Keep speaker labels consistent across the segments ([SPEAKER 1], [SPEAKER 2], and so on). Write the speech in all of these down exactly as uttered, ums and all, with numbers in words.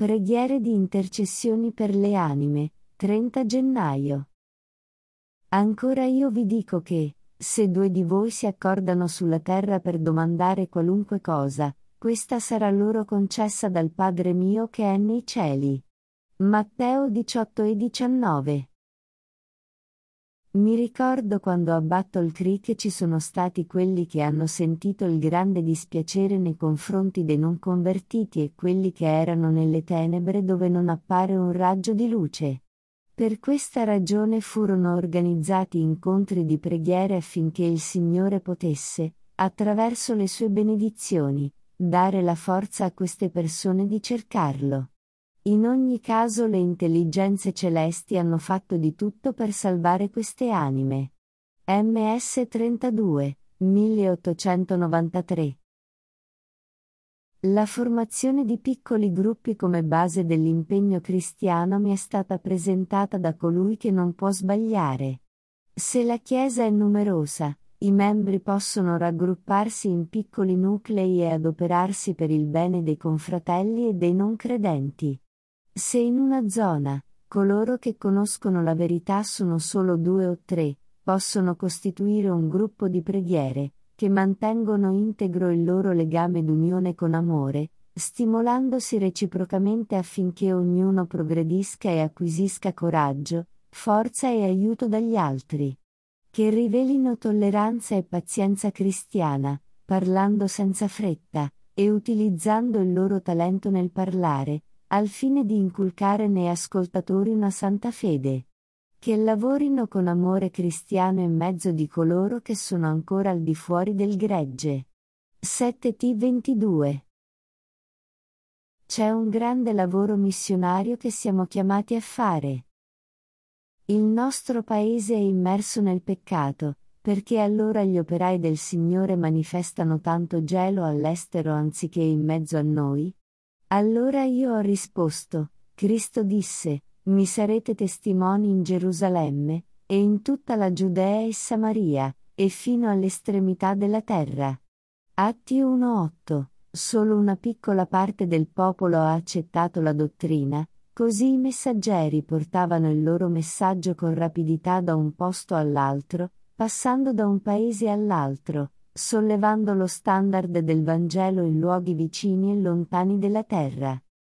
[SPEAKER 1] Preghiere di intercessioni per le anime, trenta gennaio. Ancora io vi dico che, se due di voi si accordano sulla terra per domandare qualunque cosa, questa sarà loro concessa dal Padre mio che è nei cieli. Matteo diciotto e diciannove. Mi ricordo quando a Battle Creek ci sono stati quelli che hanno sentito il grande dispiacere nei confronti dei non convertiti e quelli che erano nelle tenebre dove non appare un raggio di luce. Per questa ragione furono organizzati incontri di preghiere affinché il Signore potesse, attraverso le sue benedizioni, dare la forza a queste persone di cercarlo. In ogni caso le intelligenze celesti hanno fatto di tutto per salvare queste anime. M S trentadue, milleottocentonovantatré. La formazione di piccoli gruppi come base dell'impegno cristiano mi è stata presentata da colui che non può sbagliare. Se la Chiesa è numerosa, i membri possono raggrupparsi in piccoli nuclei e adoperarsi per il bene dei confratelli e dei non credenti. Se in una zona, coloro che conoscono la verità sono solo due o tre, possono costituire un gruppo di preghiere, che mantengono integro il loro legame d'unione con amore, stimolandosi reciprocamente affinché ognuno progredisca e acquisisca coraggio, forza e aiuto dagli altri. Che rivelino tolleranza e pazienza cristiana, parlando senza fretta, e utilizzando il loro talento nel parlare, al fine di inculcare nei ascoltatori una santa fede. Che lavorino con amore cristiano in mezzo di coloro che sono ancora al di fuori del gregge. sette T ventidue. C'è un grande lavoro missionario che siamo chiamati a fare. Il nostro paese è immerso nel peccato, perché allora gli operai del Signore manifestano tanto gelo all'estero anziché in mezzo a noi? Allora io ho risposto, Cristo disse, mi sarete testimoni in Gerusalemme, e in tutta la Giudea e Samaria, e fino all'estremità della terra. Atti uno otto, solo una piccola parte del popolo ha accettato la dottrina, così i messaggeri portavano il loro messaggio con rapidità da un posto all'altro, passando da un paese all'altro, sollevando lo standard del Vangelo in luoghi vicini e lontani della terra.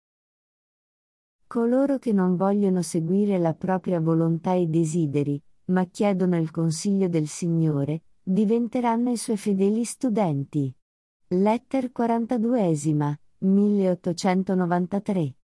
[SPEAKER 1] Coloro che non vogliono seguire la propria volontà e desideri, ma chiedono il consiglio del Signore, diventeranno i suoi fedeli studenti. Letter quarantaduesima, milleottocentonovantatré.